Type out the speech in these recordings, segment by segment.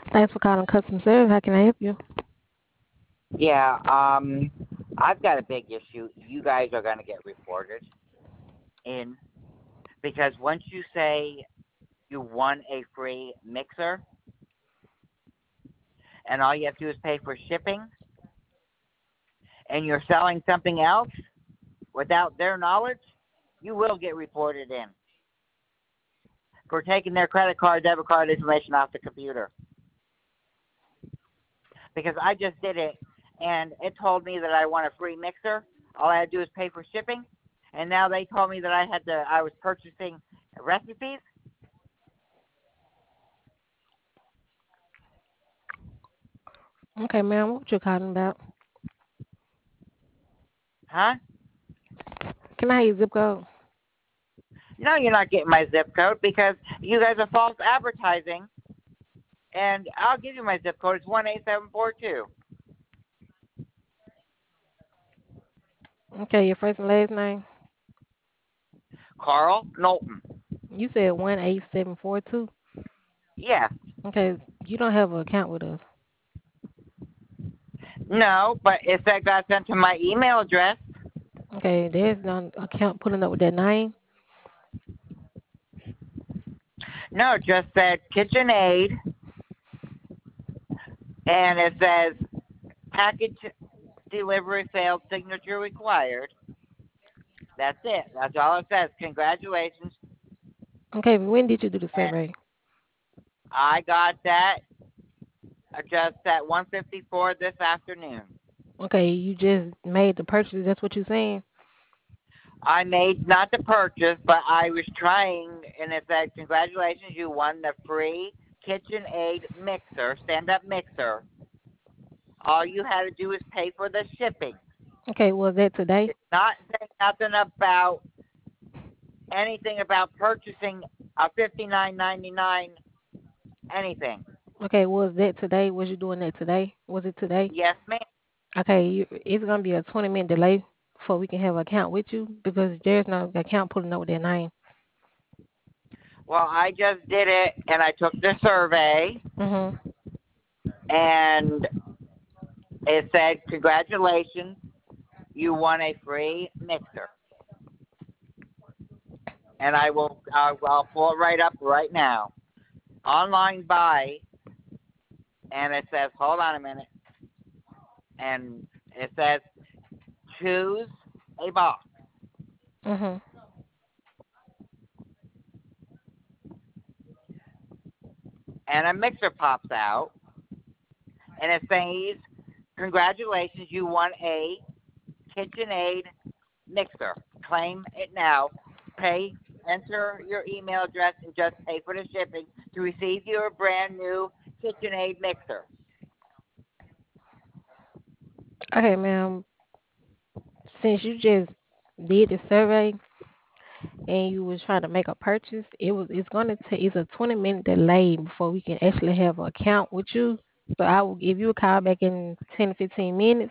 Thanks for calling customer service. How can I help you? Yeah, I've got a big issue. You guys are going to get reported in because once you say you won a free mixer and all you have to do is pay for shipping and you're selling something else without their knowledge, you will get reported in for taking their credit card, debit card information off the computer. Because I just did it and it told me that I won a free mixer. All I had to do is pay for shipping. And now they told me that I was purchasing recipes. Okay, ma'am, what you calling about? Huh? Can I have your zip code? No, you're not getting my zip code because you guys are false advertising. And I'll give you my zip code. It's 18742. Okay, your first and last name? Carl Knowlton. You said 18742. Yes. Okay, you don't have an account with us. No, but it said got sent to my email address. Okay, there's no account pulling up with that name. No, it just said KitchenAid, and it says package delivery failed, signature required. That's it. That's all it says. Congratulations. Okay, but when did you do the And survey? I got that just at 1:54 this afternoon. Okay, you just made the purchase. That's what you're saying? I made not the purchase, but I was trying, and it said, "Congratulations, you won the free KitchenAid mixer, stand-up mixer. All you had to do is pay for the shipping." Okay, was that today? It's not saying nothing about anything about purchasing a 59.99 anything. Okay, was that today? Was you doing that today? Was it today? Yes, ma'am. Okay, it's gonna be a 20-minute delay before we can have an account with you because there's no account pulling up with their name. Well, I just did it, and I took the survey, Mhm. and it said, "Congratulations, you won a free mixer." And I'll pull it right up right now. Online buy, and it says, hold on a minute, and it says, choose a box. Mhm. And a mixer pops out, and it says, congratulations, you won a KitchenAid mixer. Claim it now. Pay, enter your email address, and just pay for the shipping to receive your brand new KitchenAid mixer. Okay, ma'am. Since you just did the survey and you was trying to make a purchase, it's gonna take it's a 20-minute delay before we can actually have an account with you. So I will give you a call back in 10 to 15 minutes.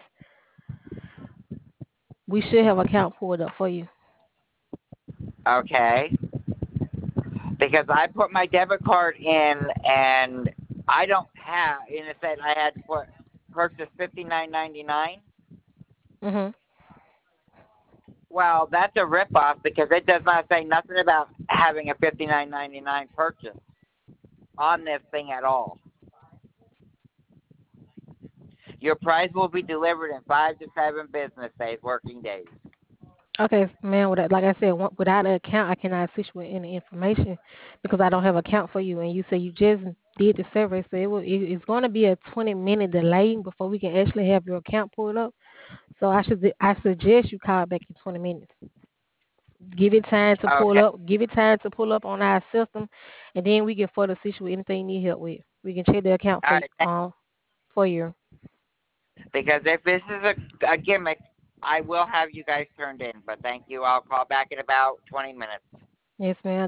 We should have an account pulled up for you. Okay? Because I put my debit card in and I don't have, and it said I had to purchase 59.99. Mhm. Well, that's a ripoff because it does not say nothing about having a 59.99 purchase on this thing at all. Your price will be delivered in 5 to 7 business days, working days. Okay, ma'am. Like I said, without an account, I cannot assist you with any information because I don't have an account for you. And you say you just did the survey, so it's going to be a 20-minute delay before we can actually have your account pulled up. So I suggest you call back in 20 minutes. Give it time to pull Okay. up. Give it time to pull up on our system, and then we can further assist you with anything you need help with. We can check the account All right. for you. Because if this is a gimmick, I will have you guys turned in. But thank you. I'll call back in about 20 minutes. Yes, ma'am.